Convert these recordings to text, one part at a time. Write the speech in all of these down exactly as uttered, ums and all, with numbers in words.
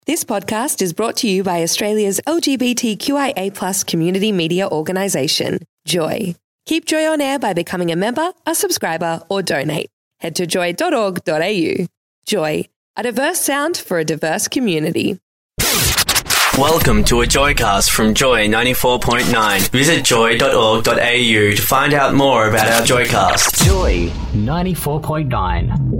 This podcast is brought to you by Australia's L G B T Q I A plus community media organisation, Joy. Keep Joy on air by becoming a member, a subscriber, or donate. Head to joy dot org dot a u. Joy, a diverse sound for a diverse community. Welcome to a Joycast from Joy ninety-four point nine. Visit joy dot org dot a u to find out more about our Joycast. Joy ninety-four point nine.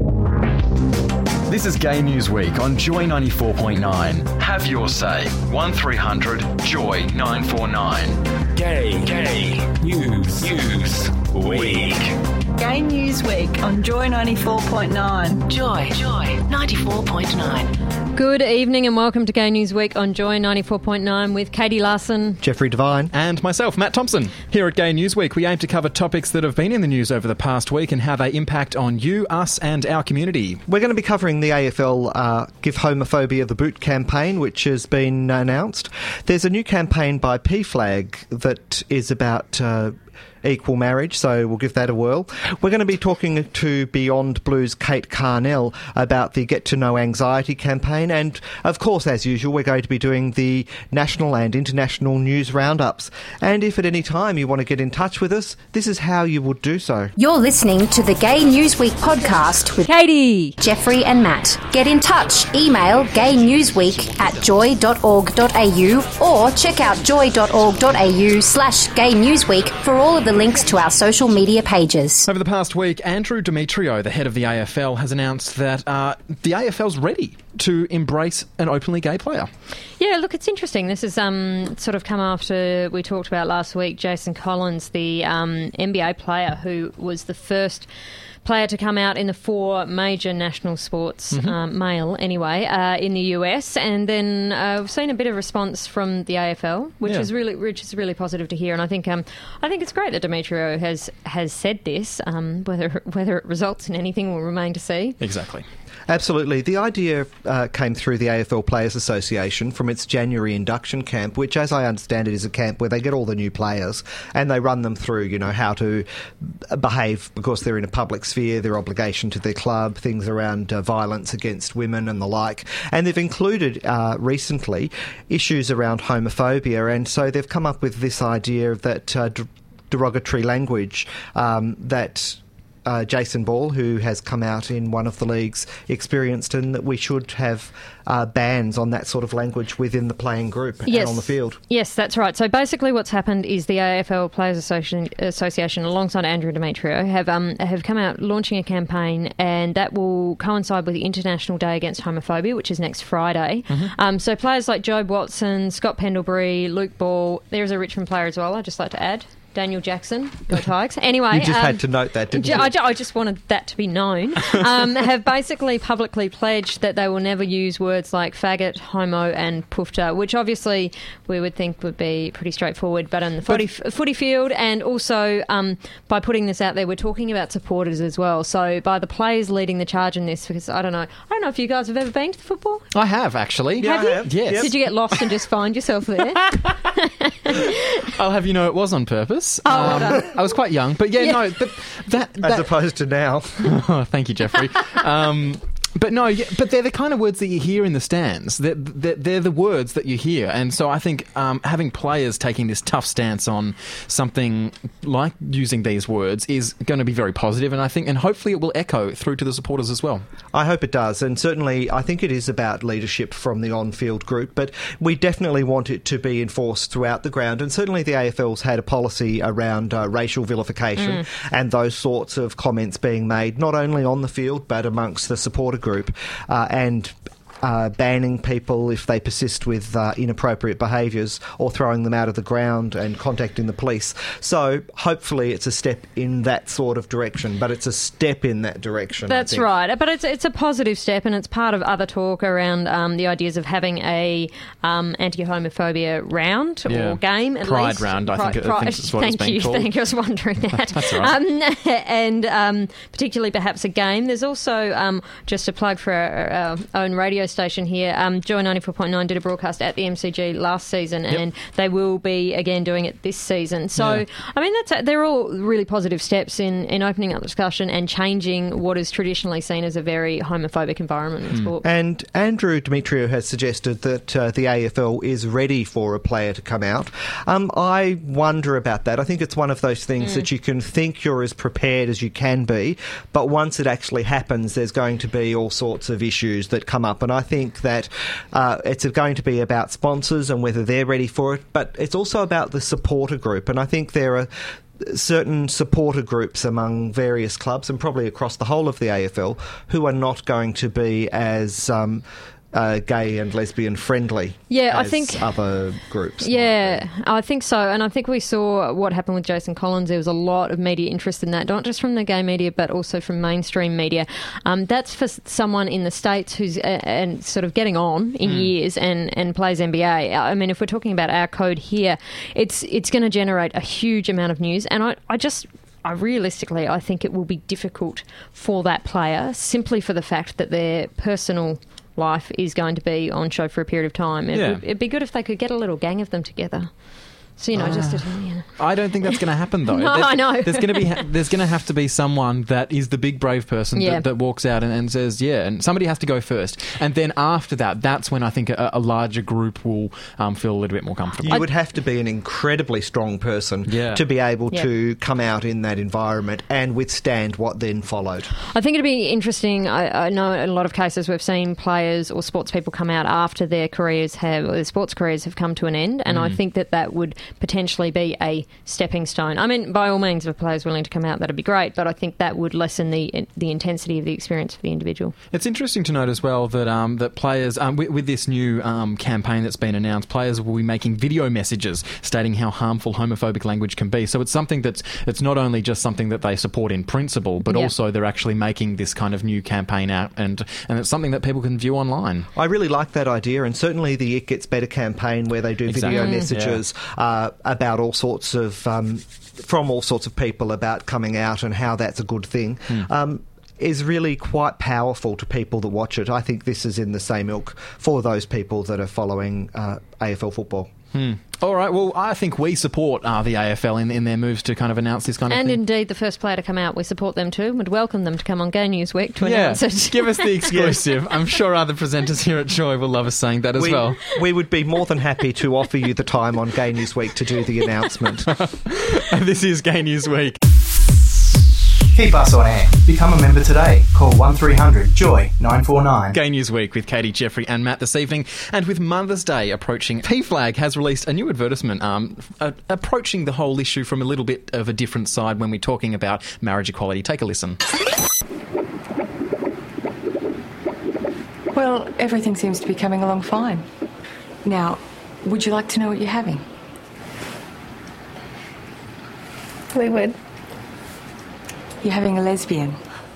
This is Gay News Week on Joy ninety-four point nine. Have your say. one three hundred joy nine four nine. Gay, gay News, News Week. Gay News Week on Joy ninety-four point nine. Joy, Joy ninety-four point nine. Good evening and welcome to Gay News Week on Joy ninety-four point nine with Katie Larson, Jeffrey Devine, and myself, Matt Thompson. Here at Gay News Week, we aim to cover topics that have been in the news over the past week and how they impact on you, us, and our community. We're going to be covering the A F L uh, Give Homophobia the Boot campaign, which has been announced. There's a new campaign by P FLAG that is about Uh, equal marriage, so we'll give that a whirl. We're going to be talking to Beyond Blue's Kate Carnell about the Get to Know Anxiety campaign, and of course, as usual, we're going to be doing the national and international news roundups. And if at any time you want to get in touch with us, this is how you would do so. You're listening to the Gay Newsweek podcast with Katie, Jeffrey and Matt. Get in touch. Email gaynewsweek at joy dot org dot a u or check out joy dot org dot a u slash gaynewsweek for all of the links to our social media pages. Over the past week, Andrew Demetrio, the head of the A F L, has announced that uh, the A F L's ready to embrace an openly gay player. Yeah, look, it's interesting. This has um, sort of come after we talked about last week, Jason Collins, the um, N B A player who was the first player to come out in the four major national sports, mm-hmm. um, male anyway, uh, in the U S, and then uh, we've seen a bit of response from the A F L, which yeah. is really, which is really positive to hear. And I think, um, I think it's great that Demetrio has has said this. Um, whether whether it results in anything will remain to see. Exactly. Absolutely. The idea uh, came through the A F L Players Association from its January induction camp, which, as I understand it, is a camp where they get all the new players and they run them through, you know, how to behave because they're in a public sphere, their obligation to their club, things around uh, violence against women and the like. And they've included uh, recently issues around homophobia, and so they've come up with this idea that uh, d- derogatory language um, that Uh, Jason Ball, who has come out in one of the leagues, experienced, and that we should have uh, bans on that sort of language within the playing group yes. and on the field. Yes, that's right. So basically what's happened is the A F L Players Association, Association alongside Andrew Demetrio, have um, have come out launching a campaign, and that will coincide with the International Day Against Homophobia, which is next Friday. Mm-hmm. Um, so players like Jobe Watson, Scott Pendlebury, Luke Ball, there's a Richmond player as well, I'd just like to add. Daniel Jackson, go Tigers. Anyway, you just um, had to note that, didn't ju- you? I, ju- I just wanted that to be known. Um, have basically publicly pledged that they will never use words like faggot, homo, and poofta, which obviously we would think would be pretty straightforward. But in the footy, f- footy field, and also um, by putting this out there, we're talking about supporters as well. So by the players leading the charge in this, because I don't know, I don't know if you guys have ever been to the football. I have actually. Yeah, have I you? have. Yes. Did you get lost and just find yourself there? I'll have you know it was on purpose. Oh, um, well done. I was quite young, but yeah, Yeah. no, but that, that As opposed to now. Oh, thank you, Jeffrey. Um, But no, yeah, but they're the kind of words that you hear in the stands. They're, they're, they're the words that you hear. And so I think um, having players taking this tough stance on something like using these words is going to be very positive, and I think, and hopefully it will echo through to the supporters as well. I hope it does, and certainly I think it is about leadership from the on-field group, but we definitely want it to be enforced throughout the ground, and certainly the A F L's had a policy around uh, racial vilification mm. and those sorts of comments being made, not only on the field, but amongst the supporter group, uh, and uh, banning people if they persist with uh, inappropriate behaviours or throwing them out of the ground and contacting the police. So hopefully it's a step in that sort of direction, but it's a step in that direction. That's right, but it's it's a positive step, and it's part of other talk around um, the ideas of having a um, anti-homophobia round yeah. or game at Pride least. round, I Pride, think, pride, I think it's what thank it's been you, called. Thank you, I was wondering that. That's all right. Um, and um, particularly perhaps a game. There's also, um, just a plug for our, our own radio station here. Um, Joy ninety-four point nine did a broadcast at the M C G last season, Yep. and they will be again doing it this season. So, Yeah. I mean, that's they're all really positive steps in, in opening up discussion and changing what is traditionally seen as a very homophobic environment in sport. And Andrew Demetriou has suggested that uh, the A F L is ready for a player to come out. Um, I wonder about that. I think it's one of those things Mm. that you can think you're as prepared as you can be, but once it actually happens, there's going to be all sorts of issues that come up. And I think that uh, it's going to be about sponsors and whether they're ready for it, but it's also about the supporter group. And I think there are certain supporter groups among various clubs and probably across the whole of the A F L who are not going to be as um, uh, gay and lesbian friendly Yeah, I as think- other groups. Yeah, I think so. And I think we saw what happened with Jason Collins. There was a lot of media interest in that, not just from the gay media, but also from mainstream media. Um, that's for s- someone in the States who's uh, and sort of getting on in Mm. years and, and plays N B A. I mean, if we're talking about our code here, it's it's going to generate a huge amount of news. And I, I just... I realistically, I think it will be difficult for that player simply for the fact that their personal life is going to be on show for a period of time. It Yeah. would, it'd be good if they could get a little gang of them together. So, you know, just... To, you know. I don't think that's going to happen, though. No, there's, I know. There's going to be ha- there's going to have to be someone that is the big brave person Yeah. that, that walks out and, and says, yeah, and somebody has to go first. And then after that, that's when I think a, a larger group will um, feel a little bit more comfortable. You would have to be an incredibly strong person Yeah. to be able Yeah. to come out in that environment and withstand what then followed. I think it'd be interesting. I, I know in a lot of cases we've seen players or sports people come out after their careers have, or their sports careers have come to an end, and I Mm. think that that would potentially be a stepping stone. I mean, by all means, if a player's willing to come out, that'd be great, but I think that would lessen the the intensity of the experience for the individual. It's interesting to note as well that um, that players, um, with, with this new um, campaign that's been announced, players will be making video messages stating how harmful homophobic language can be. So it's something that's it's not only just something that they support in principle, but Yeah. also they're actually making this kind of new campaign out, and and it's something that people can view online. I really like that idea, and certainly the It Gets Better campaign where they do Exactly. video Mm. messages uh, about all sorts of, um, from all sorts of people about coming out and how that's a good thing. Mm. Um, is really quite powerful to people that watch it. I think this is in the same ilk for those people that are following uh, A F L football. Hmm. All right, well, I think we support uh, the A F L in, in their moves to kind of announce this kind of And thing. indeed, the first player to come out, we support them too, and would welcome them to come on Gay News Week to Yeah, announce it. give us the exclusive. I'm sure other presenters here at Joy will love us saying that as we, well. we would be more than happy to offer you the time on Gay News Week to do the announcement. This is Gay News Week. Keep us on air. Become a member today. Call one three hundred joy nine four nine. Gay News Week with Katie, Jeffrey and Matt this evening. And with Mother's Day approaching, P Flag has released a new advertisement um, uh, approaching the whole issue from a little bit of a different side when we're talking about marriage equality. Take a listen. Well, everything seems to be coming along fine. Now, would you like to know what you're having? We would. You're having a lesbian.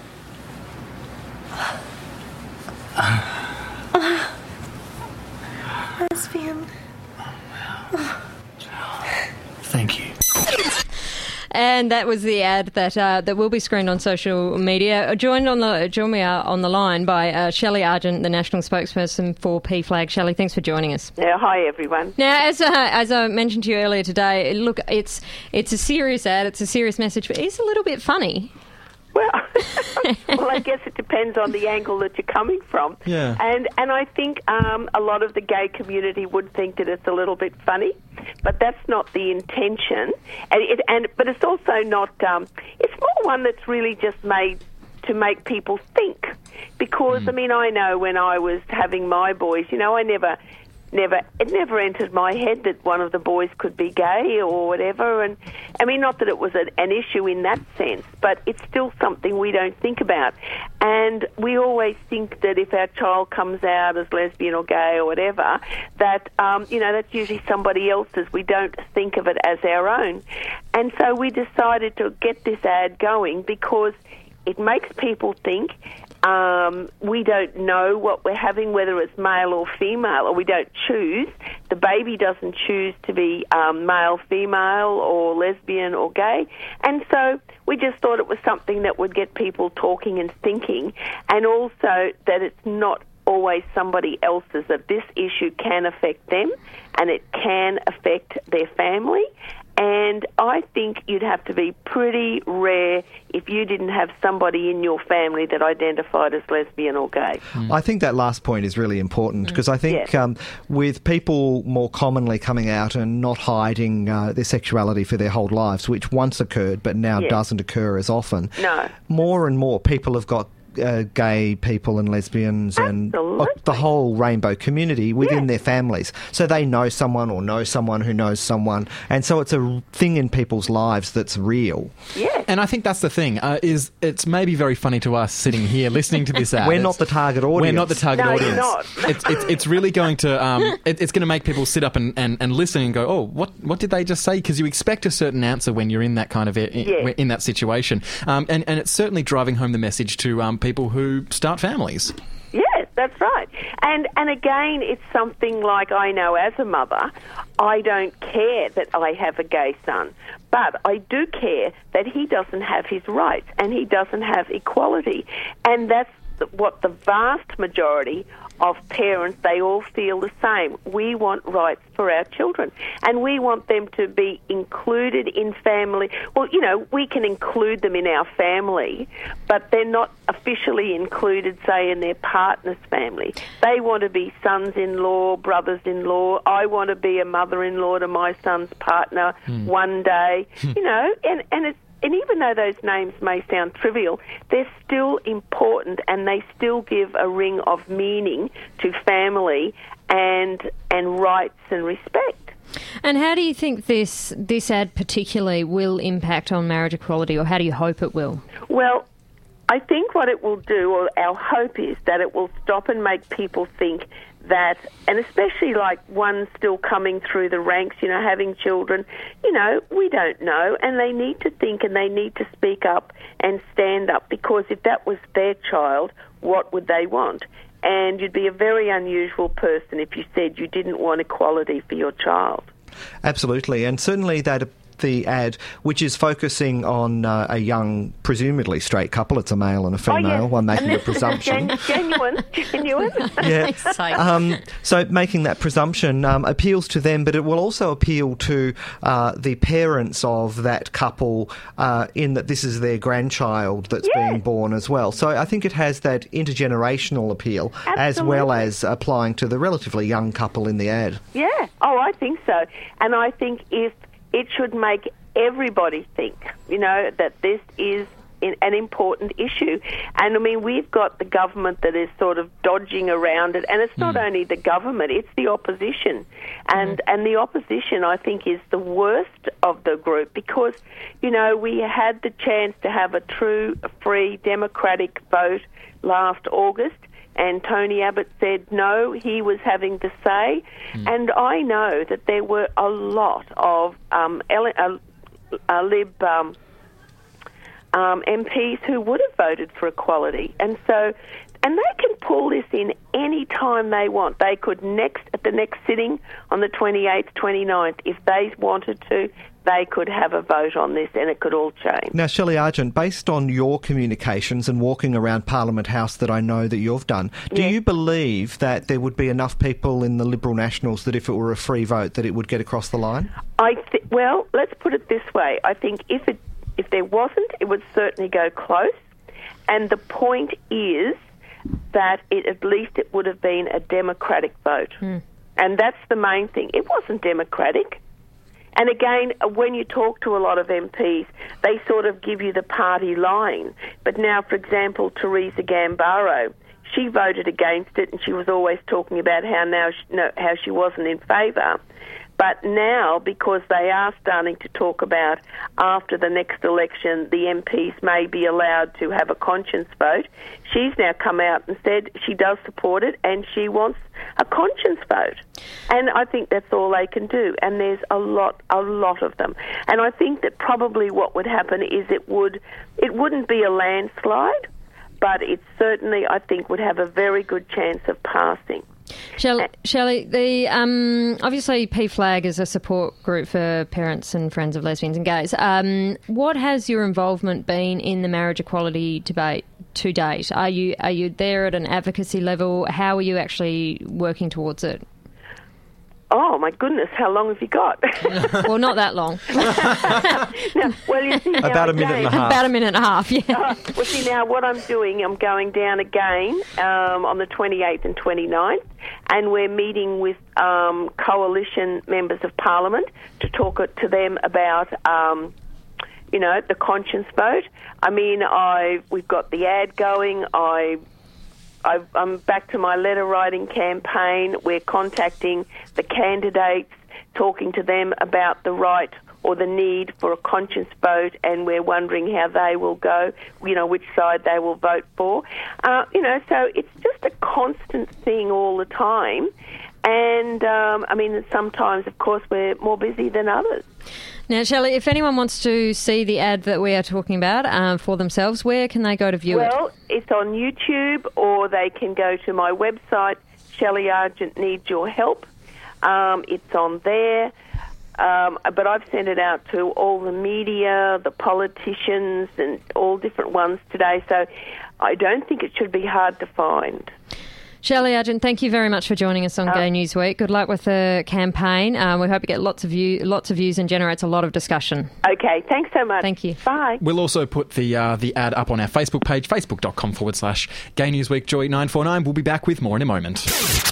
Lesbian. Thank you. And that was the ad that uh, that will be screened on social media. Uh, Joined on the join me uh, on the line by uh, Shelley Argent, the national spokesperson for P Flag. Shelley, thanks for joining us. Yeah, hi everyone. Now, as uh, as I mentioned to you earlier today, look, it's it's a serious ad, it's a serious message, but it's a little bit funny. Well, well, I guess it depends on the angle that you're coming from. Yeah. And and I think um, a lot of the gay community would think that it's a little bit funny, but that's not the intention. And it and but it's also not. Um, it's more one that's really just made to make people think. Because mm. I mean, I know when I was having my boys, you know, I never. Never, it never entered my head that one of the boys could be gay or whatever. And I mean, not that it was a, an issue in that sense, but it's still something we don't think about. And we always think that if our child comes out as lesbian or gay or whatever, that, um, you know, that's usually somebody else's. We don't think of it as our own. And so we decided to get this ad going because it makes people think. Um, we don't know what we're having, whether it's male or female, or we don't choose. The baby doesn't choose to be um, male, female, or lesbian or gay. And so we just thought it was something that would get people talking and thinking, and also that it's not always somebody else's, that this issue can affect them and it can affect their family. And I think you'd have to be pretty rare if you didn't have somebody in your family that identified as lesbian or gay. I think that last point is really important because I think Yes. um, with people more commonly coming out and not hiding uh, their sexuality for their whole lives, which once occurred but now Yes. doesn't occur as often, No. more and more people have got uh, gay people and lesbians and uh, the whole rainbow community within their families. So they know someone or know someone who knows someone. And so it's a thing in people's lives that's real. Yeah. And I think that's the thing, uh, is it's maybe very funny to us sitting here listening to this ad. We're It's- not the target audience. We're not the target No, you're audience. not. It's, it's, it's really going to um, it, it's going to make people sit up and, and, and listen and go, oh, what what did they just say? Because you expect a certain answer when you're in that kind of, in, Yeah. in that situation. Um, and, and it's certainly driving home the message to um, people who start families. Yes, that's right. And and again, it's something like, I know as a mother, I don't care that I have a gay son, but I do care that he doesn't have his rights and he doesn't have equality. And that's what the vast majority of parents, they all feel the same. We want rights for our children and we want them to be included in family. Well, you know, we can include them in our family, but they're not officially included, say, in their partner's family. They want to be sons-in-law, brothers-in-law. I want to be a mother-in-law to my son's partner Hmm. one day, you know, and, and it's And even though those names may sound trivial, they're still important and they still give a ring of meaning to family and and rights and respect. And how do you think this this ad particularly will impact on marriage equality, or how do you hope it will? Well, I think what it will do, or our hope is, that it will stop and make people think that, and especially like one still coming through the ranks, you know, having children, you know, we don't know, and they need to think and they need to speak up and stand up, because if that was their child, what would they want? And you'd be a very unusual person if you said you didn't want equality for your child. Absolutely, and certainly that the ad, which is focusing on uh, a young, presumably straight couple. It's a male and a female, oh, yes. one making and a this is presumption. Gen- genuine, genuine. Yeah. Um, so making that presumption um, appeals to them, but it will also appeal to uh, the parents of that couple uh, in that this is their grandchild that's Yeah. being born as well. So I think it has that intergenerational appeal as well Absolutely. as applying to the relatively young couple in the ad. Yeah. Oh, I think so. And I think if it should make everybody think, you know, that this is in, an important issue. And, I mean, we've got the government that is sort of dodging around it. And it's not only the government, it's the opposition. And, and the opposition, I think, is the worst of the group because, you know, we had the chance to have a true, free, democratic vote last August. And Tony Abbott said no, he was having to say. Mm. And I know that there were a lot of um, L- uh, uh, Lib um, um, M Ps who would have voted for equality. And so, and they can pull this in any time they want. They could next at the next sitting on the twenty-eighth, twenty-ninth, if they wanted to, they could have a vote on this and it could all change. Now, Shelley Argent, based on your communications and walking around Parliament House that I know that you've done, do Yes. you believe that there would be enough people in the Liberal Nationals that if it were a free vote that it would get across the line? I th- well, let's put it this way. I think if it if there wasn't, it would certainly go close. And the point is that it, at least it would have been a democratic vote. Hmm. And that's the main thing. It wasn't democratic. And again, when you talk to a lot of M Ps, they sort of give you the party line. But now, for example, Theresa Gambaro, she voted against it, and she was always talking about how now she, no, how she wasn't in favour. But now, because they are starting to talk about after the next election, the M Ps may be allowed to have a conscience vote, she's now come out and said she does support it and she wants a conscience vote. And I think that's all they can do. And there's a lot, a lot of them. And I think that probably what would happen is it would, it wouldn't be a landslide, but it certainly, I think, would have a very good chance of passing. Shelley, Shelley the um, obviously P FLAG is a support group for parents and friends of lesbians and gays. Um, what has your involvement been in the marriage equality debate to date? Are you are you there at an advocacy level? How are you actually working towards it? Oh, my goodness, how long have you got? Well, not that long. no, well, you see, now About a minute again, and a half. About a minute and a half, yeah. Uh, well, see, now what I'm doing, I'm going down again um, on the twenty-eighth and twenty-ninth, and we're meeting with um, coalition members of Parliament to talk to them about, um, you know, the conscience vote. I mean, I we've got the ad going. I... I've, I'm back to my letter writing campaign. We're contacting the candidates, talking to them about the right or the need for a conscience vote, and we're wondering how they will go, you know, which side they will vote for. Uh, you know, so it's just a constant thing all the time. And, um, I mean, sometimes, of course, we're more busy than others. Now, Shelley, if anyone wants to see the ad that we are talking about um, for themselves, where can they go to view well, it? Well, it's on YouTube, or they can go to my website, Shelley Argent Needs Your Help. Um, it's on there. Um, but I've sent it out to all the media, the politicians, and all different ones today. So I don't think it should be hard to find. Shelley Argent, thank you very much for joining us on Um, Gay News Week. Good luck with the campaign. Um, we hope you get lots of view, lots of views and generates a lot of discussion. Okay, thanks so much. Thank you. Bye. We'll also put the uh, the ad up on our Facebook page, facebook.com forward slash Gay News Week Joy nine four nine. We'll be back with more in a moment.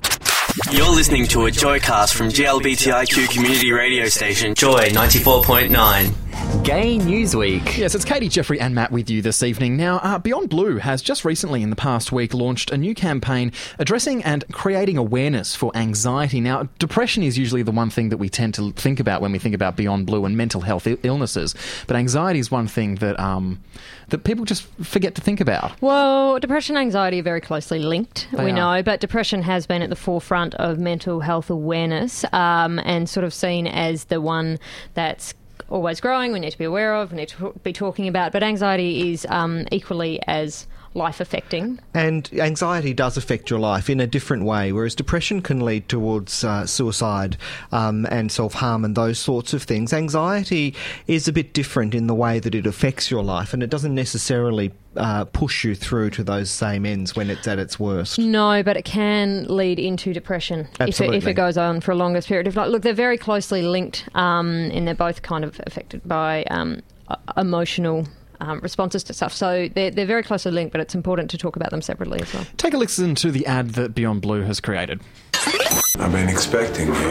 You're listening to a Joycast from G L B T I Q community radio station Joy ninety-four point nine. Gay Newsweek. Yes, it's Katie, Jeffrey and Matt with you this evening. Now, uh, Beyond Blue has just recently in the past week launched a new campaign addressing and creating awareness for anxiety. Now, depression is usually the one thing that we tend to think about when we think about Beyond Blue and mental health I- illnesses, but anxiety is one thing that um, that people just forget to think about. Well, depression and anxiety are very closely linked, They we are. know, but depression has been at the forefront of mental health awareness um, and sort of seen as the one that's always growing, we need to be aware of, we need to be talking about, but anxiety is um, equally as life-affecting. And anxiety does affect your life in a different way, whereas depression can lead towards uh, suicide um, and self-harm and those sorts of things. Anxiety is a bit different in the way that it affects your life, and it doesn't necessarily uh, push you through to those same ends when it's at its worst. No, but it can lead into depression if it, Absolutely. if it goes on for a longer period of time. Look, they're very closely linked um, and they're both kind of affected by um, e- emotional Um, responses to stuff. So they're, they're very closely linked, but it's important to talk about them separately as well. Take a listen to the ad that Beyond Blue has created. I've been expecting you.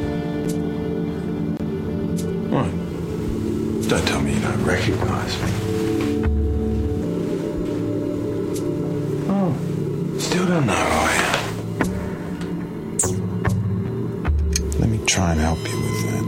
What? Don't tell me you don't recognise me. Oh, still don't know who I am. Let me try and help you with that.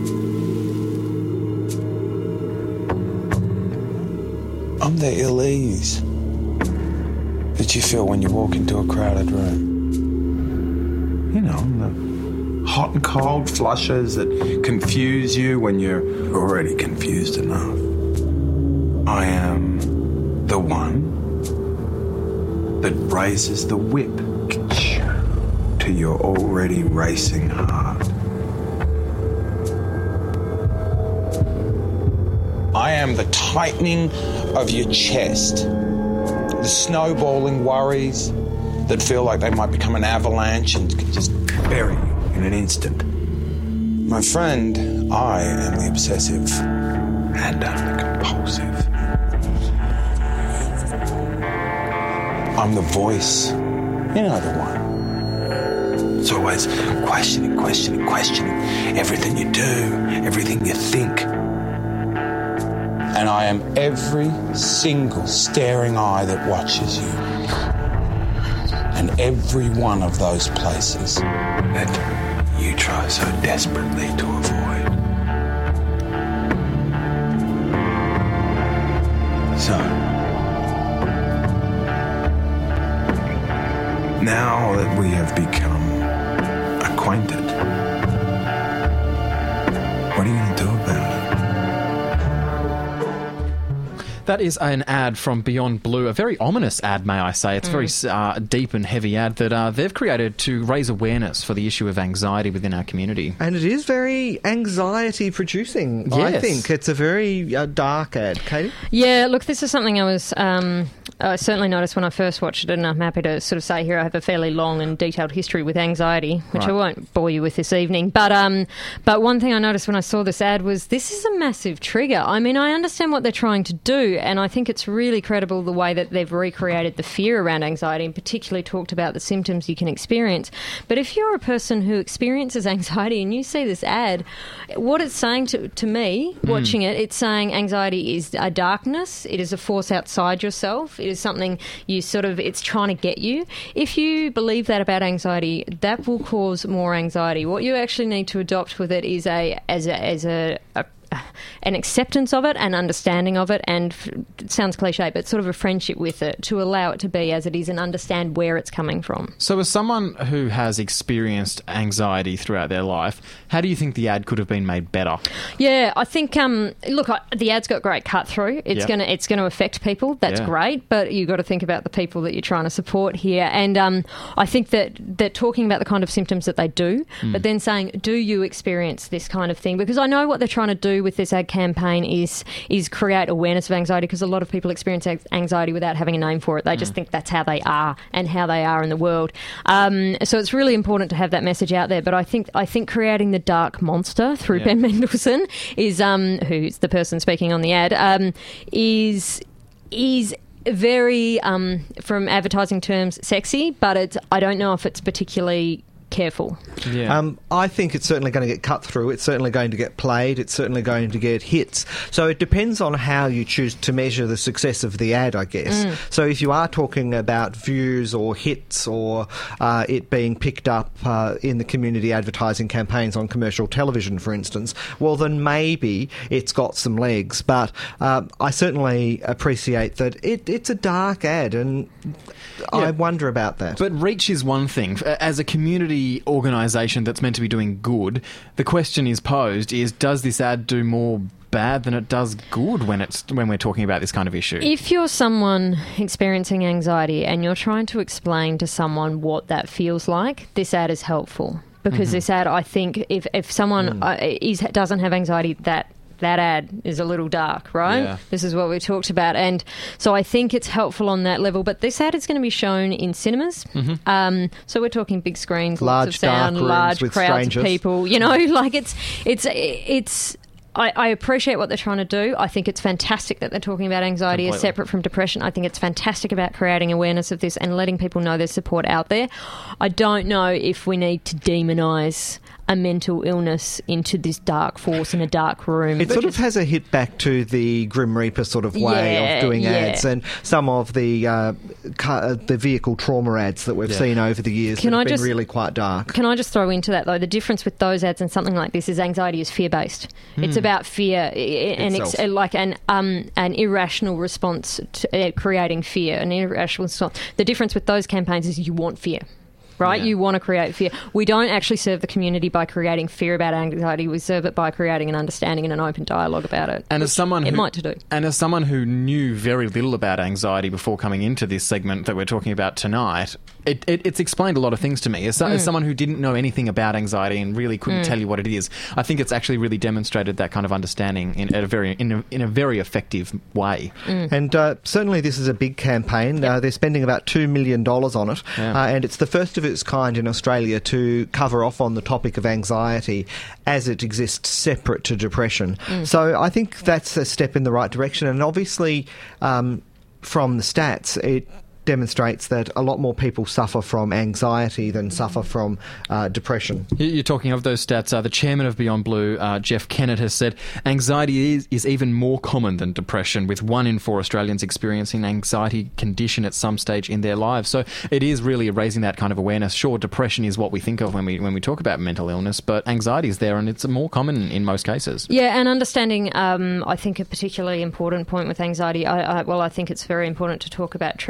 I'm the ill ease that you feel when you walk into a crowded room. You know, the hot and cold flushes that confuse you when you're already confused enough. I am the one that raises the whip to your already racing heart. I am the tightening of your chest, the snowballing worries that feel like they might become an avalanche and could just bury you in an instant. My friend, I am the obsessive and I'm the compulsive. I'm the voice, you know the one. It's always questioning, questioning, questioning everything you do, everything you think. And I am every single staring eye that watches you. And every one of those places that you try so desperately to avoid. So, now that we have become acquainted, what are you going to do about it? That is an ad from Beyond Blue, a very ominous ad, may I say. It's a very uh, deep and heavy ad that uh, they've created to raise awareness for the issue of anxiety within our community. And it is very anxiety-producing, I Yes. think. It's a very uh, dark ad. Katie? Yeah, look, this is something I was um, I certainly noticed when I first watched it, and I'm happy to sort of say here I have a fairly long and detailed history with anxiety, which Right. I won't bore you with this evening. But um, but one thing I noticed when I saw this ad was this is a massive trigger. I mean, I understand what they're trying to do, and I think it's really credible the way that they've recreated the fear around anxiety, and particularly talked about the symptoms you can experience. But if you're a person who experiences anxiety and you see this ad, what it's saying to, to me, Mm. watching it, it's saying anxiety is a darkness, it is a force outside yourself, it is something you sort of, it's trying to get you. If you believe that about anxiety, that will cause more anxiety. What you actually need to adopt with it is a, as a, as a, a an acceptance of it, an understanding of it, and it sounds cliche, but sort of a friendship with it to allow it to be as it is and understand where it's coming from. So as someone who has experienced anxiety throughout their life, how do you think the ad could have been made better? Yeah, I think um, look, I, the ad's got great cut through. It's Yep. gonna it's gonna affect people. That's Yeah. great, but you've got to think about the people that you're trying to support here. And um, I think that they're talking about the kind of symptoms that they do, Mm. but then saying, do you experience this kind of thing? Because I know what they're trying to do with this ad campaign is is create awareness of anxiety, because a lot of people experience ex- anxiety without having a name for it. They just Mm. think that's how they are and how they are in the world. Um, so it's really important to have that message out there. But I think I think creating the dark monster through Yeah. Ben Mendelsohn is um, who's the person speaking on the ad um, is is very um, from advertising terms sexy, but it's I don't know if it's particularly careful. Yeah. Um, I think it's certainly going to get cut through. It's certainly going to get played. It's certainly going to get hits. So it depends on how you choose to measure the success of the ad, I guess. Mm. So if you are talking about views or hits or uh, it being picked up uh, in the community advertising campaigns on commercial television, for instance, well, then maybe it's got some legs. But uh, I certainly appreciate that it, it's a dark ad, and I wonder about that. But reach is one thing. As a community organisation that's meant to be doing good, the question is posed is, does this ad do more bad than it does good when it's when we're talking about this kind of issue? If you're someone experiencing anxiety and you're trying to explain to someone what that feels like, this ad is helpful. Because Mhm. this ad, I think, if, if someone Mm. uh, is, doesn't have anxiety, that that ad is a little dark, right? Yeah. This is what we talked about. And so I think it's helpful on that level. But this ad is going to be shown in cinemas. Mhm. Um, so we're talking big screens, Large lots of sound, dark rooms large with crowds strangers. of people. You know, like it's, it's, it's, I, I appreciate what they're trying to do. I think it's fantastic that they're talking about anxiety as Completely. separate from depression. I think it's fantastic about creating awareness of this and letting people know there's support out there. I don't know if we need to demonise a mental illness into this dark force in a dark room. It sort of has a hit back to the Grim Reaper sort of way Yeah, of doing yeah. ads, and some of the uh, ca- uh, the vehicle trauma ads that we've Yeah. seen over the years Can that have I been just- really quite dark. Can I just throw into that, though, the difference with those ads and something like this is anxiety is fear-based. It's Hmm. about fear i- i- and it's Itself. like an um, an irrational response to uh, creating fear, an irrational response. The difference with those campaigns is you want fear. Right? Yeah. You want to create fear. We don't actually serve the community by creating fear about anxiety. We serve it by creating an understanding and an open dialogue about it. And as someone it who, might to do. and as someone who knew very little about anxiety before coming into this segment that we're talking about tonight, it, it, it's explained a lot of things to me. As, so, Mm. as someone who didn't know anything about anxiety and really couldn't Mm. tell you what it is, I think it's actually really demonstrated that kind of understanding in at a very in a, in a very effective way. And uh, certainly this is a big campaign. Uh, they're spending about two million dollars on it, Yeah. uh, and it's the first of its kind in Australia to cover off on the topic of anxiety as it exists separate to depression. Mm. So I think that's a step in the right direction, and obviously um, from the stats it demonstrates that a lot more people suffer from anxiety than suffer from uh, depression. You- You're talking of those stats. Uh, the chairman of Beyond Blue, uh, Jeff Kennett, has said anxiety is, is even more common than depression, with one in four Australians experiencing an anxiety condition at some stage in their lives. So it is really raising that kind of awareness. Sure, depression is what we think of when we when we talk about mental illness, but anxiety is there, and it's more common in most cases. Yeah, and understanding, um, I think, a particularly important point with anxiety. I, I, well, I think it's very important to talk about treatment and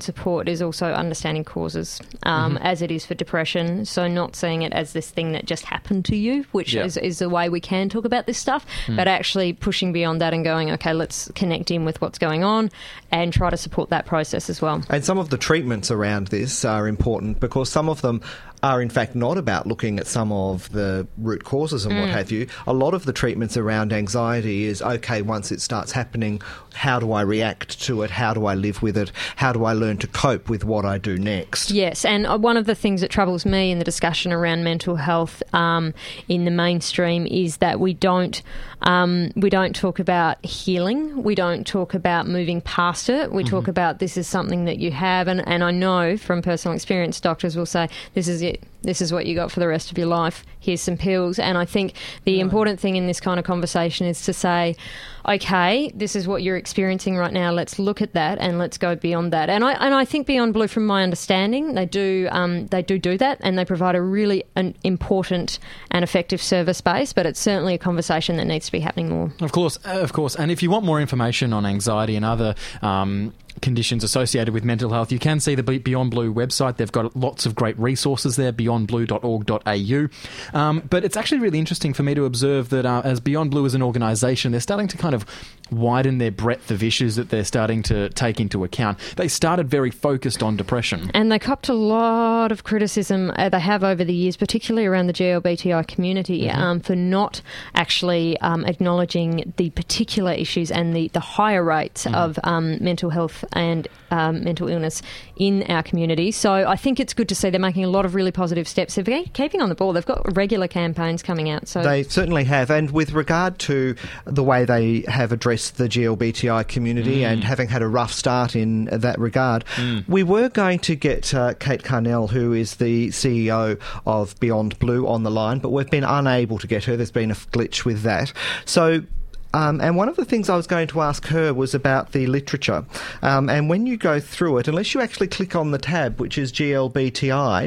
support is also understanding causes, um, Mm-hmm. as it is for depression. So not seeing it as this thing that just happened to you, which Yeah. is, is the way we can talk about this stuff, Mm. but actually pushing beyond that and going, okay, let's connect in with what's going on and try to support that process as well. And some of the treatments around this are important because some of them are in fact not about looking at some of the root causes and what Mm. have you. A lot of the treatments around anxiety is, okay, once it starts happening, how do I react to it? How do I live with it? How do I learn to cope with what I do next? Yes, and uh, one of the things that troubles me in the discussion around mental health um, in the mainstream is that we don't um, we don't talk about healing. We don't talk about moving past it. We talk Mhm. about this is something that you have, and, and I know from personal experience, doctors will say this is it. This is what you got for the rest of your life. Here's some pills. And I think the important thing in this kind of conversation is to say, okay, this is what you're experiencing right now. Let's look at that and let's go beyond that. And I and I think Beyond Blue, from my understanding, they do um, they do do that, and they provide a really an important and effective service base. But it's certainly a conversation that needs to be happening more. Of course, uh, of course. And if you want more information on anxiety and other um, conditions associated with mental health, you can see the Be- Beyond Blue website. They've got lots of great resources there, beyond blue dot org dot a u. Um, but it's actually really interesting for me to observe that uh, as Beyond Blue as an organisation, they're starting to kind of widen their breadth of issues that they're starting to take into account. They started very focused on depression. And they copped a lot of criticism uh, they have over the years, particularly around the G L B T I community, Mm-hmm. um, for not actually um, acknowledging the particular issues and the, the higher rates Mm-hmm. of um, mental health and um, mental illness in our community. So I think it's good to see they're making a lot of really positive steps. They're keeping on the ball. They've got regular campaigns coming out. So They certainly have. And with regard to the way they have addressed the G L B T I community Mm. and having had a rough start in that regard, Mm. we were going to get uh, Kate Carnell, who is the C E O of Beyond Blue, on the line, but we've been unable to get her. There's been a glitch with that. So Um, and one of the things I was going to ask her was about the literature. Um, and when you go through it, unless you actually click on the tab, which is G L B T I,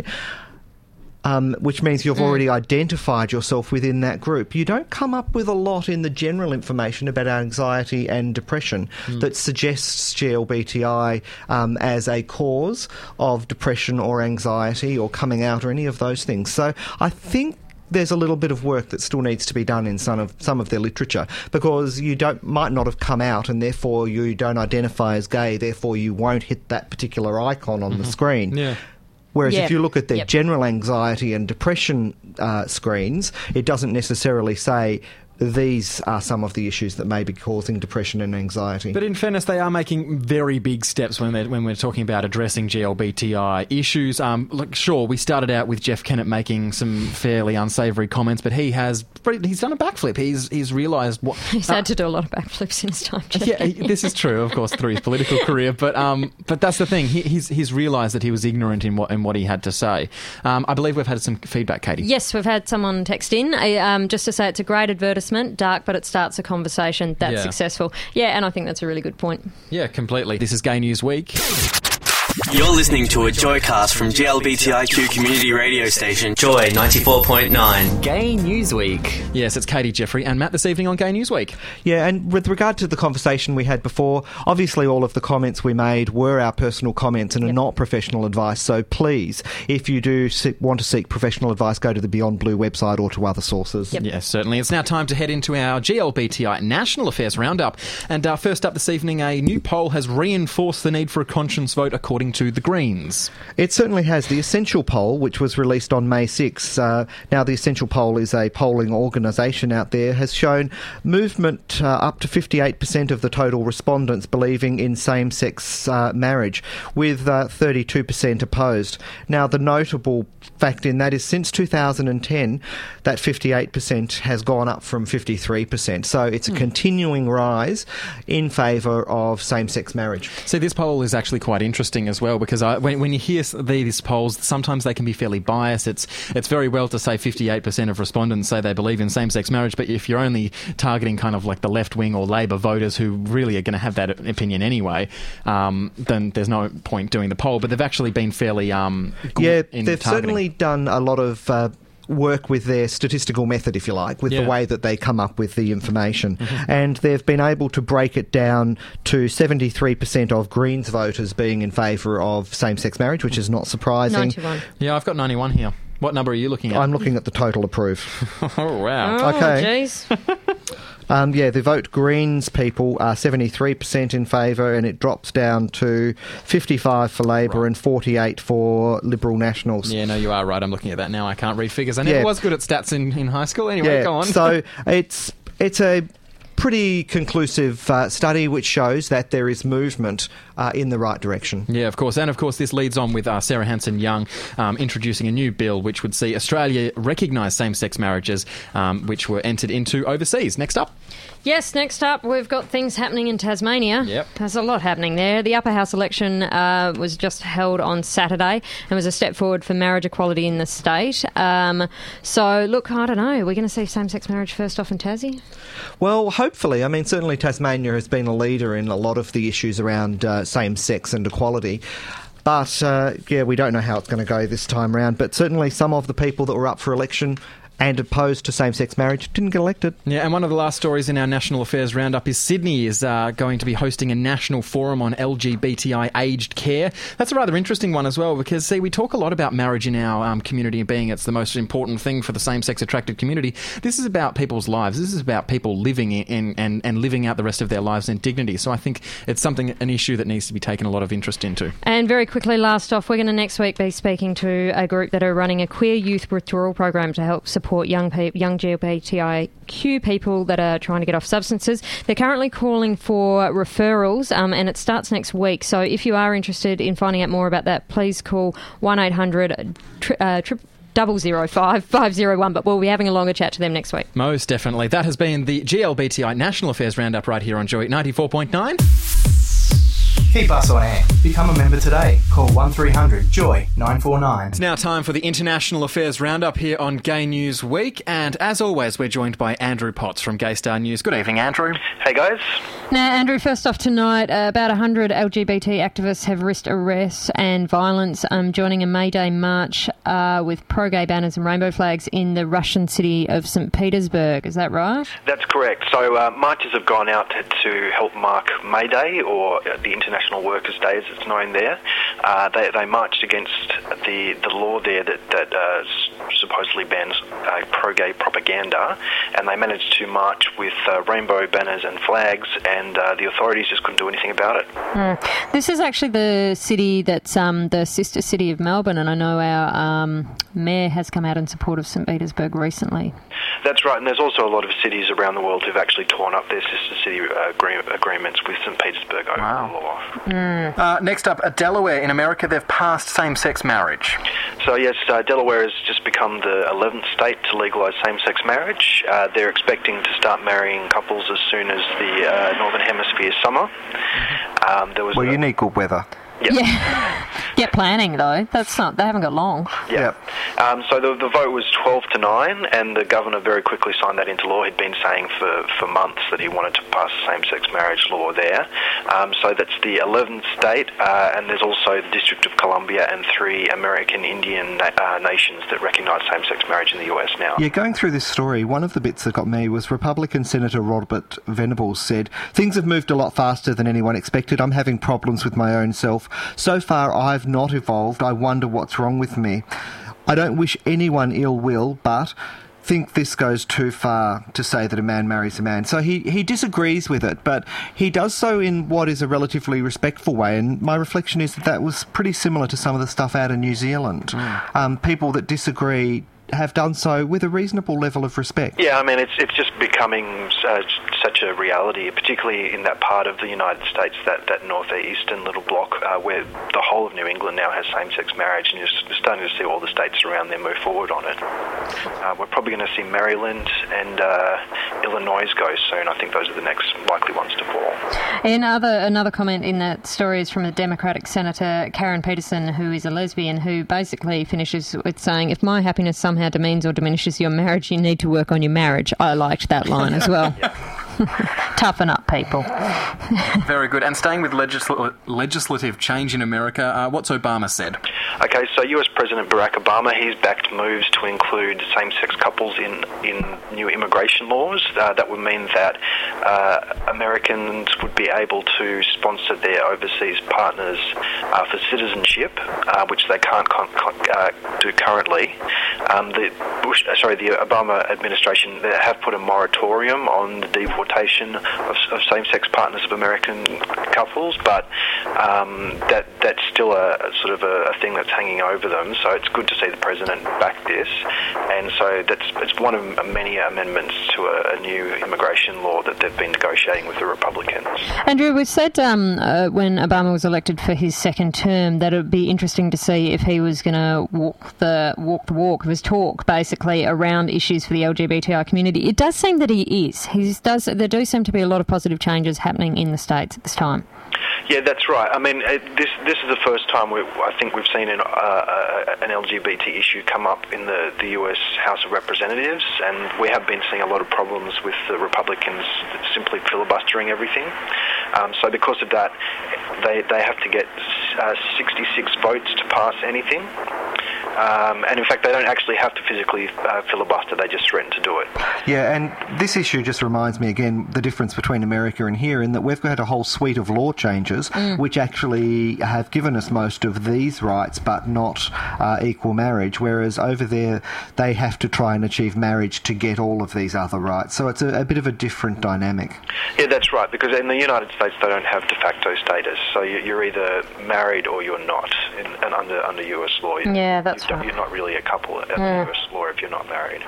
um, which means you've Mm. already identified yourself within that group, you don't come up with a lot in the general information about anxiety and depression Mm. that suggests G L B T I um, as a cause of depression or anxiety or coming out or any of those things. So I think there's a little bit of work that still needs to be done in some of some of their literature, because you don't might not have come out and therefore you don't identify as gay, therefore you won't hit that particular icon on the screen. Yeah. Whereas Yeah. if you look at their Yep. general anxiety and depression uh, screens, it doesn't necessarily say these are some of the issues that may be causing depression and anxiety. But in fairness, they are making very big steps when, when we're talking about addressing G L B T I issues. Um, look, sure, we started out with Jeff Kennett making some fairly unsavoury comments, but he has he's done a backflip. He's he's realised what he's uh, had to do a lot of backflips in his time. Yeah, he- this is true, of course, through his political career. But um, but that's the thing. He, he's he's realised that he was ignorant in what in what he had to say. Um, I believe we've had some feedback, Katie. Yes, we've had someone text in uh, um, just to say it's a great advertisement, dark, but it starts a conversation. That's Yeah. successful. Yeah, and I think that's a really good point. Yeah, completely. This is Gay News Week. You're listening to a Joycast from G L B T I Q community radio station, Joy ninety-four point nine. Gay News Week. Yes, it's Katie, Jeffrey and Matt this evening on Gay News Week. Yeah, and with regard to the conversation we had before, obviously all of the comments we made were our personal comments and are not professional advice. So please, if you do se- want to seek professional advice, go to the Beyond Blue website or to other sources. Yes, certainly. It's now time to head into our G L B T I National Affairs Roundup. And uh, first up this evening, a new poll has reinforced the need for a conscience vote according to the Greens. It certainly has. The Essential Poll, which was released on May sixth, uh, now the Essential Poll is a polling organisation out there, has shown movement uh, up to fifty-eight percent of the total respondents believing in same-sex uh, marriage, with uh, thirty-two percent opposed. Now, the notable fact in that is since two thousand ten, that fifty-eight percent has gone up from fifty-three percent. So it's a Hmm. continuing rise in favour of same-sex marriage. See, this poll is actually quite interesting as well, because I, when, when you hear these polls, sometimes they can be fairly biased. It's it's very well to say fifty-eight percent of respondents say they believe in same-sex marriage, but if you're only targeting kind of like the left-wing or Labor voters who really are going to have that opinion anyway, um, then there's no point doing the poll. But they've actually been fairly um, good Yeah, in they've targeting. certainly done a lot of uh, work with their statistical method, if you like, with Yeah. the way that they come up with the information. And they've been able to break it down to seventy-three percent of Greens voters being in favour of same-sex marriage, which is not surprising. ninety-one. Yeah, I've got ninety-one here. What number are you looking at? I'm looking at the total approve. Oh, wow. Oh, Okay. jeez. Um, yeah, the Vote Greens people are seventy-three percent in favour, and it drops down to fifty-five for Labor and forty-eight for Liberal Nationals. Yeah, no, you are right. I'm looking at that now. I can't read figures. I never Yeah. was good at stats in, in high school. Anyway, Yeah, go on. so it's it's a pretty conclusive uh, study which shows that there is movement uh, in the right direction. Yeah, of course. And of course, this leads on with uh, Sarah Hanson-Young um, introducing a new bill which would see Australia recognise same-sex marriages um, which were entered into overseas. Next up. Yes, next up, we've got things happening in Tasmania. Yep. There's a lot happening there. The upper house election uh, was just held on Saturday and was a step forward for marriage equality in the state. Um, so, look, I don't know. We're going to see same-sex marriage first off in Tassie? Well, hopefully. I mean, certainly Tasmania has been a leader in a lot of the issues around uh, same-sex and equality. But, uh, yeah, we don't know how it's going to go this time round. But certainly some of the people that were up for election and opposed to same-sex marriage didn't get elected. Yeah, and one of the last stories in our National Affairs Roundup is Sydney is uh, going to be hosting a national forum on L G B T I aged care. That's a rather interesting one as well because, see, we talk a lot about marriage in our um, community being it's the most important thing for the same-sex attracted community. This is about people's lives. This is about people living in, in and, and living out the rest of their lives in dignity. So I think it's something, an issue that needs to be taken a lot of interest into. And very quickly, last off, we're going to next week be speaking to a group that are running a queer youth withdrawal program to help support young pe- young L G B T I Q people that are trying to get off substances. They're currently calling for referrals um, and it starts next week. So if you are interested in finding out more about that, please call one eight hundred double zero five five zero one. But we'll be having a longer chat to them next week. Most definitely. That has been the G L B T I National Affairs Roundup right here on Joy ninety-four point nine. Keep us on air. Become a member today. Call one three hundred joy nine four nine. It's now time for the International Affairs Roundup here on Gay News Week. And as always, we're joined by Andrew Potts from Gay Star News. Good evening, Andrew. Hey, guys. Now, Andrew, first off tonight, uh, about one hundred L G B T activists have risked arrests and violence um, joining a May Day march uh, with pro-gay banners and rainbow flags in the Russian city of Saint Petersburg. Is that right? That's correct. So uh, marchers have gone out to help mark May Day, or the International Workers' Day as it's known there. Uh, they, they marched against the, the law there that, that uh, s- supposedly bans uh, pro-gay propaganda, and they managed to march with uh, rainbow banners and flags, and uh, the authorities just couldn't do anything about it. Mm. This is actually the city that's um, the sister city of Melbourne, and I know our um, mayor has come out in support of Saint Petersburg recently. That's right, and there's also a lot of cities around the world who've actually torn up their sister city uh, agree- agreements with Saint Petersburg over Wow. the law. Mm. Uh, next up, uh, Delaware. In America, they've passed same-sex marriage. So yes, uh, Delaware has just become the eleventh state to legalise same-sex marriage. Uh, they're expecting to start marrying couples as soon as the uh, Northern Hemisphere summer. Um, there was Well, a- you need good weather. Yep. Yeah. Get planning though. That's not. They haven't got long. Yeah. Um, so the, the vote was twelve to nine, and the governor very quickly signed that into law. He'd been saying for, for months that he wanted to pass a same-sex marriage law there. Um, so that's the eleventh state, uh, and there's also the District of Columbia and three American Indian na- uh, nations that recognise same-sex marriage in the U S now. Yeah, going through this story, one of the bits that got me was Republican Senator Robert Venables said, "Things have moved a lot faster than anyone expected. I'm having problems with my own self. So far, I've not evolved. I wonder what's wrong with me. I don't wish anyone ill will, but think this goes too far to say that a man marries a man." So he, he disagrees with it, but he does so in what is a relatively respectful way, and my reflection is that that was pretty similar to some of the stuff out in New Zealand. Mm. Um, people that disagree have done so with a reasonable level of respect. Yeah, I mean, it's it's just becoming uh, such a reality, particularly in that part of the United States, that, that northeastern little block uh, where the whole of New England now has same-sex marriage, and you're starting to see all the states around there move forward on it. Uh, we're probably going to see Maryland and uh, Illinois go soon. I think those are the next likely ones to fall. And other, another comment in that story is from the Democratic Senator Karen Peterson, who is a lesbian, who basically finishes with saying, "If my happiness somehow demeans or diminishes your marriage, you need to work on your marriage." I liked that line as well. Yeah. Toughen up, people. Very good. And staying with legisl- legislative change in America, uh, what's Obama said? Okay, so U S President Barack Obama, he's backed moves to include same-sex couples in, in new immigration laws. Uh, that would mean that uh, Americans would be able to sponsor their overseas partners uh, for citizenship, uh, which they can't con- con- uh, do currently. Um, the Bush, uh, sorry, the Obama administration they have put a moratorium on the deportation of, of same-sex partners of American couples, but um, that that's still a, a sort of a, a thing that's hanging over them. So it's good to see the president back this, and so that's it's one of many amendments to a, a new immigration law that they've been negotiating with the Republicans. Andrew, we said um, uh, when Obama was elected for his second term that it would be interesting to see if he was going to walk the walk the walk of his talk, basically around issues for the L G B T I community. It does seem that he is. He does. There do seem to be a lot of positive changes happening in the States at this time. Yeah, that's right. I mean, it, this this is the first time we, I think we've seen an, uh, an L G B T issue come up in the, the U S House of Representatives, and we have been seeing a lot of problems with the Republicans simply filibustering everything. Um, so because of that, they, they have to get uh, sixty-six votes to pass anything. Um, and in fact, they don't actually have to physically uh, filibuster, they just threaten to do it. Yeah, and this issue just reminds me again the difference between America and here in that we've got a whole suite of law changes mm. which actually have given us most of these rights but not uh, equal marriage, whereas over there they have to try and achieve marriage to get all of these other rights. So it's a, a bit of a different dynamic. Yeah, that's right, because in the United States they don't have de facto status, so you're either married or you're not, in, and under, under U S law. Yeah, that's You're not really a couple under yeah. U S law if you're not married.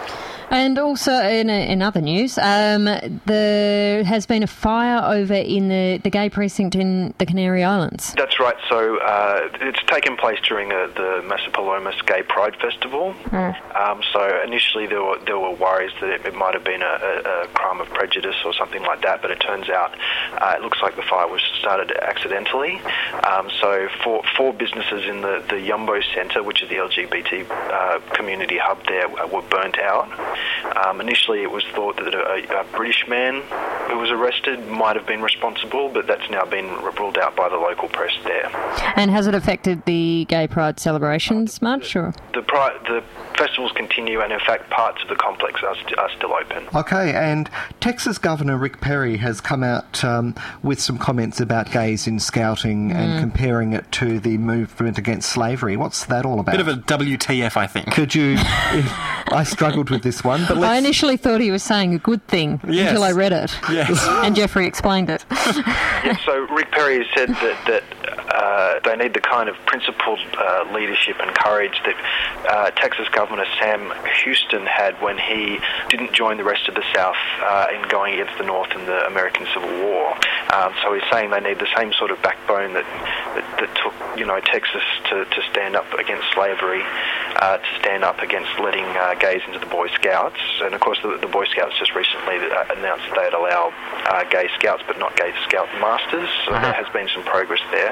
And also, in, in other news, um, there has been a fire over in the, the gay precinct in the Canary Islands. That's right. So uh, it's taken place during a, the Massapalomas Gay Pride Festival. Mm. Um, so initially there were there were worries that it, it might have been a, a, a crime of prejudice or something like that, but it turns out uh, it looks like the fire was started accidentally. Um, so four, four businesses in the, the Yumbo Centre, which is the L G B T uh, community hub there, were burnt out. Um, initially, it was thought that a, a British man who was arrested might have been responsible, but that's now been ruled out by the local press there. And has it affected the Gay Pride celebrations much? Or? The, the, the festivals continue, and in fact, parts of the complex are, st- are still open. Okay, and Texas Governor Rick Perry has come out um, with some comments about gays in scouting mm. and comparing it to the movement against slavery. What's that all about? Bit of a W T F, I think. Could you... I struggled with this one, but let's... I initially thought he was saying a good thing yes. until I read it. Yes. And Jeffrey explained it. Yeah, so Rick Perry has said that, that uh, they need the kind of principled uh, leadership and courage that uh, Texas Governor Sam Houston had when he didn't join the rest of the South uh, in going against the North in the American Civil War. Um, so he's saying they need the same sort of backbone that that, that took, you know, Texas to, to stand up against slavery, uh, to stand up against letting uh, gays into the Boy Scouts. And of course, the, the Boy Scouts just recently uh, announced that they'd allow uh, gay scouts, but not gay scout masters. So uh-huh. there has been some progress there.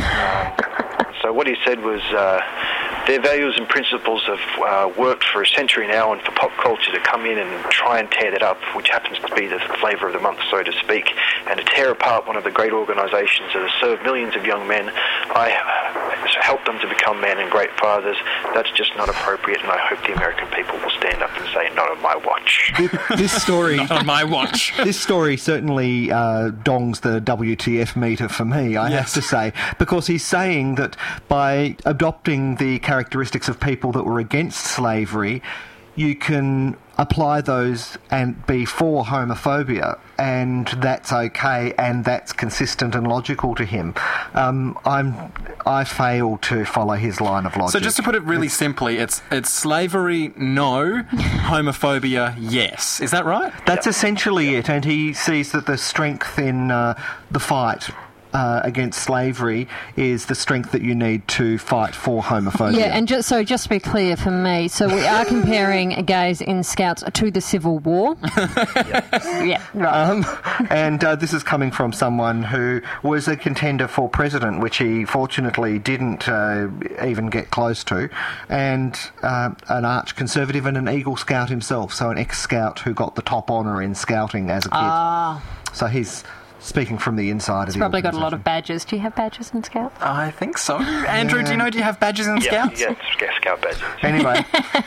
Um, so what he said was uh, their values and principles have uh, worked for a century now, and for pop culture to come in and try and tear that up, which happens to be the flavour of the month, so to speak, and to tear apart one of the great organisations that has served millions of young men, I helped them to become men and great fathers. That's just not appropriate, and I hope the American people will stand up and say, not on my watch. This story... not on my watch. This story certainly uh, dongs the W T F meter for me, I yes. have to say, because he's saying that by adopting the characteristics of people that were against slavery, you can apply those and be for homophobia, and that's okay, and that's consistent and logical to him. Um, I'm, I fail to follow his line of logic. So just to put it really it's, simply, it's it's slavery, no, homophobia, yes. Is that right? That's yeah. essentially it, and he sees that the strength in uh, the fight uh, against slavery is the strength that you need to fight for homophobia. Yeah, and just so just to be clear for me, so we are comparing gays in Scouts to the Civil War. yeah. yeah, right. Um, and uh, this is coming from someone who was a contender for president, which he fortunately didn't uh, even get close to, and uh, an arch conservative and an Eagle Scout himself, so an ex-Scout who got the top honour in Scouting as a kid. Ah. So he's speaking from the inside of He's the probably got a lot of badges. Do you have badges in Scouts? I think so. Andrew, do you know, do you have badges in Yeah, Scouts? yeah, yeah, Scout badges. Anyway.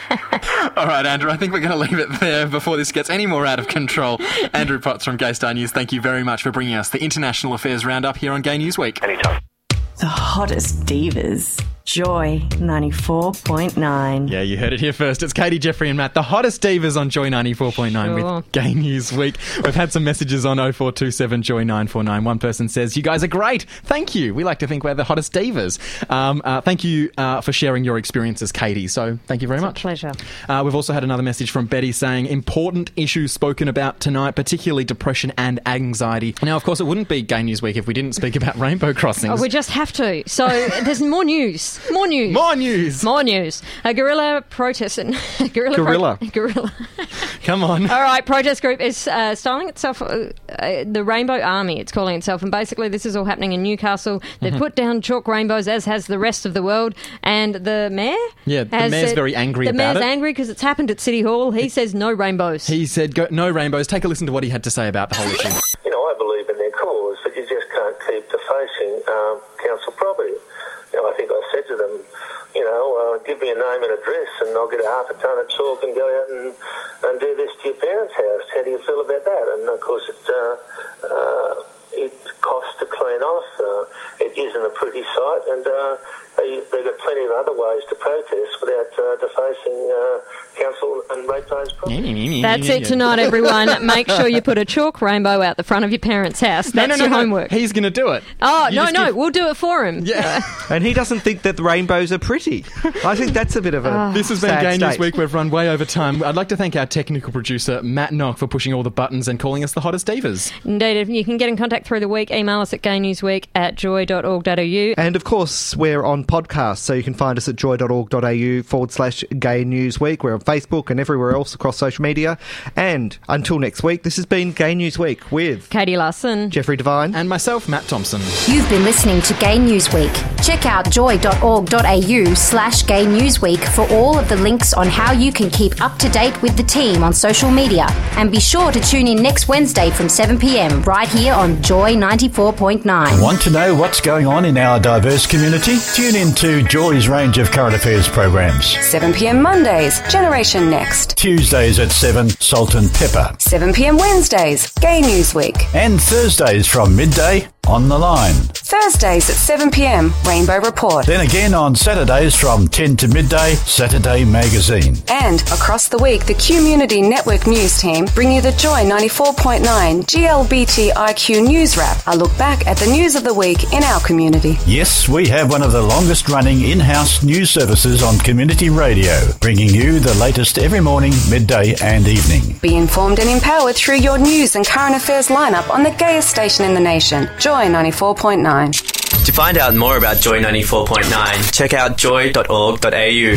All right, Andrew, I think we're going to leave it there before this gets any more out of control. Andrew Potts from Gay Star News, thank you very much for bringing us the International Affairs Roundup here on Gay News Week. Anytime. The hottest divas. Joy ninety-four point nine. Yeah, you heard it here first. It's Katie, Jeffrey and Matt, the hottest divas on Joy ninety-four point nine Sure. with Gay News Week. We've had some messages on oh four two seven Joy nine four nine. One person says, you guys are great. Thank you. We like to think we're the hottest divas. Um, uh, thank you uh, for sharing your experiences, Katie. So thank you very It's much. a pleasure. Uh, we've also had another message from Betty saying, important issues spoken about tonight, particularly depression and anxiety. Now, of course, it wouldn't be Gay News Week if we didn't speak about rainbow crossings. Oh, we just have to. So there's more news. More news. More news. More news. A guerrilla protest. guerrilla. Guerrilla. Pro- guerrilla. Come on. All right, protest group is uh, styling itself uh, uh, the Rainbow Army, it's calling itself. And basically this is all happening in Newcastle. They've Mhm. put down chalk rainbows, as has the rest of the world. And the mayor? Yeah, the has mayor's said- very angry the about mayor's it. angry because it's happened at City Hall. He says no rainbows. He said, Go, no rainbows. Take a listen to what he had to say about the whole issue. You know, I believe in their cause, but you just can't keep defacing um, council property. You know, I think I said to them, you know, uh, give me a name and address and I'll get a half a tonne of chalk and go out and, and do this to your parents' house. How do you feel about that? And, of course, it, uh, uh, it costs to clean off. Uh, it isn't a pretty sight, and uh, they, they've got plenty of other ways to protest without uh, defacing uh, council and ratepayers' property. That's it tonight, everyone. Make sure you put a chalk rainbow out the front of your parents' house. That's no, no, no, your no. homework. He's going to do it. Oh, You no, just no, give- we'll do it for him. Yeah. And he doesn't think that the rainbows are pretty. I think that's a bit of a Ah. This has been sad Gay News state. Week. We've run way over time. I'd like to thank our technical producer, Matt Knock, for pushing all the buttons and calling us the hottest divas. Indeed, you can get in contact through the week. Email us at gaynewsweek at joy dot org dot a u. And of course, we're on podcasts, so you can find us at joy dot org dot a u forward slash Gay News Week. We're on Facebook and everywhere else across social media. And until next week, this has been Gay News Week with Katie Larson, Jeffrey Devine, and myself, Matt Thompson. You've been listening to Gay Newsweek. Check out joy dot org dot a u slash Gay Newsweek for all of the links on how you can keep up to date with the team on social media. And be sure to tune in next Wednesday from seven p m right here on Joy ninety-four point nine. Want to know what's going on in our diverse community? Tune in to Joy's range of current affairs programs. seven p m Mondays, Generation Next. Tuesdays at seven, Salt and Pepper. seven p m Wednesdays, Gay News Week. And Thursdays from midday, On the Line. Thursdays at seven p m, Rainbow Report. Then again on Saturdays from ten to midday, Saturday Magazine. And across the week, the Community Network News team bring you the Joy ninety-four point nine G L B T I Q News Wrap, a look back at the news of the week in our community. Yes, we have one of the longest running in-house news services on community radio, bringing you the latest every morning, midday and evening. Be informed and empowered through your news and current affairs lineup on the gayest station in the nation, Joy ninety-four point nine. To find out more about Joy ninety-four point nine, check out joy dot org dot a u.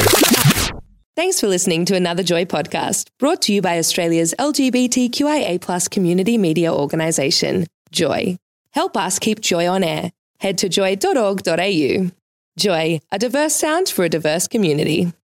Thanks for listening to another Joy podcast, brought to you by Australia's L G B T Q I A plus community media organisation, Joy. Help us keep Joy on air. Head to joy dot org dot a u. Joy, a diverse sound for a diverse community.